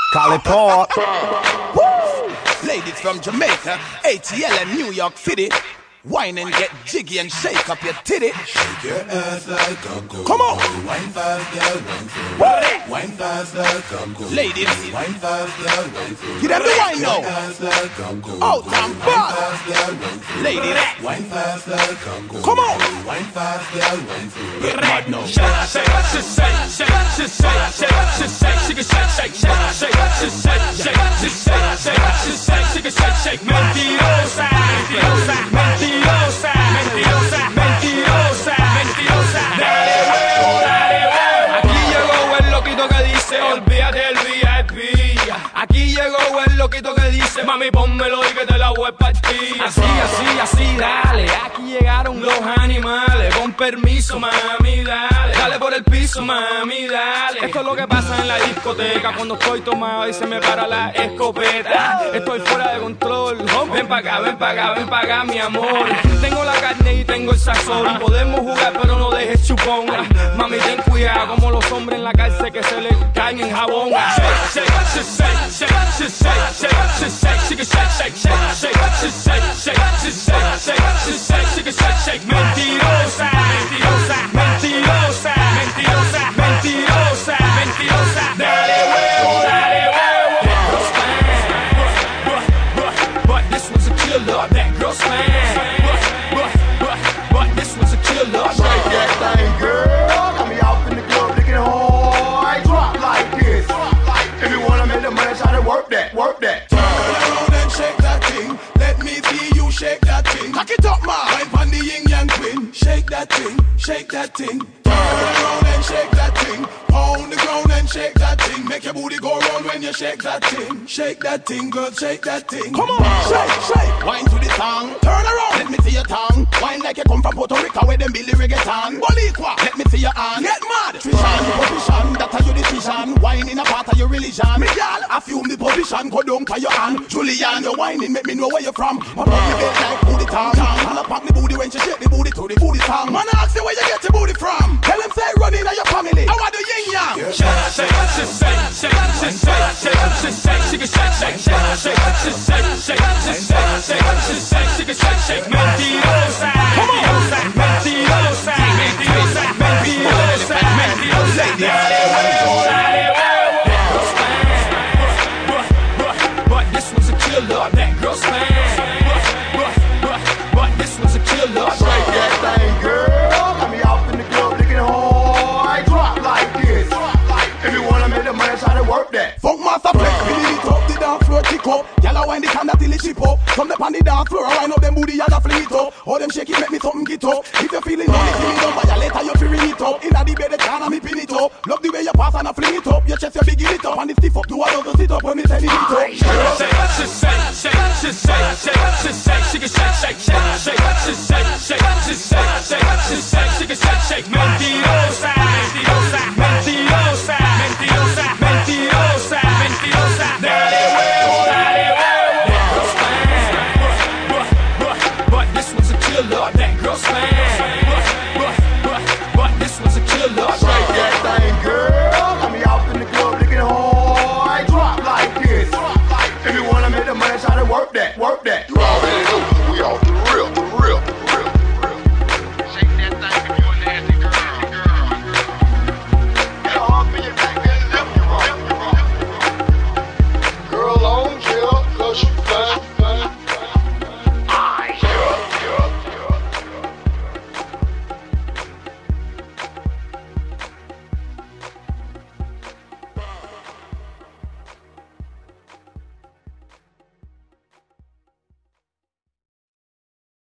Cali Port. Woo! Ladies from Jamaica, ATL and New York City. Wine and get jiggy and shake up your titty. Shake your ass like Congo. Come on. Wine fast, girl, wine slow. Wine fast like Congo. Ladies. Wine fast, girl, wine slow. Get them the wine now. Shake your ass like Congo. Out and Wine back. fast, girl, wine slow. Ladies. Wine fast like Congo. Come on. Wine fast, girl, wine slow. Get mad now. Mentirosa, mentirosa, mentirosa, mentirosa, mentirosa, mentirosa. Dale huevo, dale huevo. Aquí llegó el loquito que dice, olvídate del VIP. Aquí llegó el loquito que dice, mami, pónmelo y que te la voy a partir. Así, así, así, dale. Aquí llegaron los animales. Con permiso, mami, dale. Dale por el piso, mami, dale. Esto es lo que pasa en la discoteca cuando estoy tomado y se me para la escopeta. Estoy fuera de control. Ven pa' acá, ven pa' acá, ven pa' acá, mi amor. Tengo la carne y tengo el sazón. Podemos jugar, pero no dejes chupón. Mami, ten cuidado como los hombres en la cárcel que se le caen en jabón. Mentirosa, mentirosa, mentirosa, mentirosa, mentirosa, mentirosa. Dale huevo, dale huevo. That girl's fine, but this one's a killer. That girl's fine, but this one's a killer. Shake that thing, girl. Got me out in the club looking hard. Drop like this. If you wanna make the money, try to work that, work that. Turn around and shake that thing. Let me see you shake that thing. Cock it up, man. Wine on the yin yang twin. Shake that thing, shake that thing. Turn around and shake that thing. Pound the ground and shake that thing. Make your booty go round when you shake that thing. Shake that thing, girl, shake that thing. Come on, shake, shake. Wine to the tongue. Turn around, let me see your tongue. Wine like you come from Puerto Rico where them Billy reggaeton. Boricua, let me see your hand. Get mad. Trishan, position, that are your decision. Wine in a part of your religion. Me girl, assume the position, go down to your hand. Julian, your whining make me know where you're from. My body bed like booty tongue. And I pop the booty when she shake the booty to the booty tongue. Man, I ask you where you get your booty from. Tell them say running at your family. I want the yin yang.